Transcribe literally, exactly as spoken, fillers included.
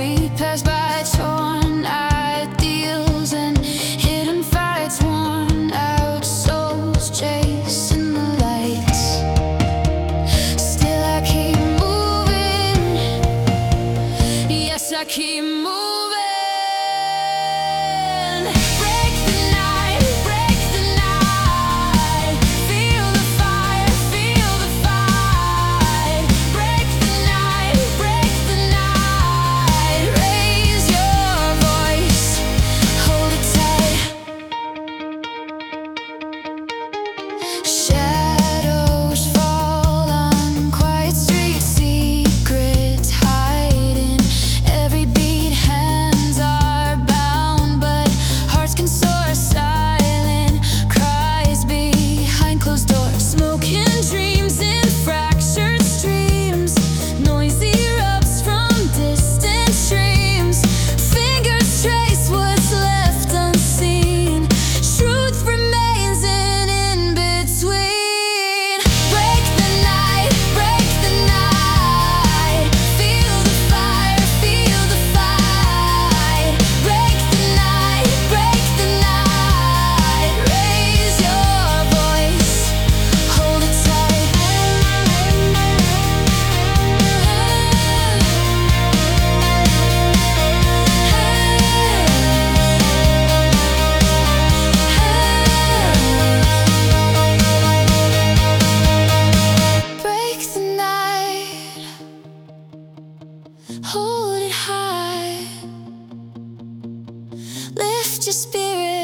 we pass by torn ideals and hidden fights, worn out souls chasing the lights. Still I keep moving, yes I keep moving. Shadows fall on quiet streets, secrets hiding. Every beat, hands are bound, but hearts can soar. Silent cries behind closed doors, smoking dreams in fractured streams. Noise erupts from distant streams. Fingers trace what's left unseen. Truth remains in in between. Break the night, break the night. Feel the fire, feel the fight. Break the night, break the night. Raise your voice, hold it tight. Break the night, hold it high. Lift your spirit.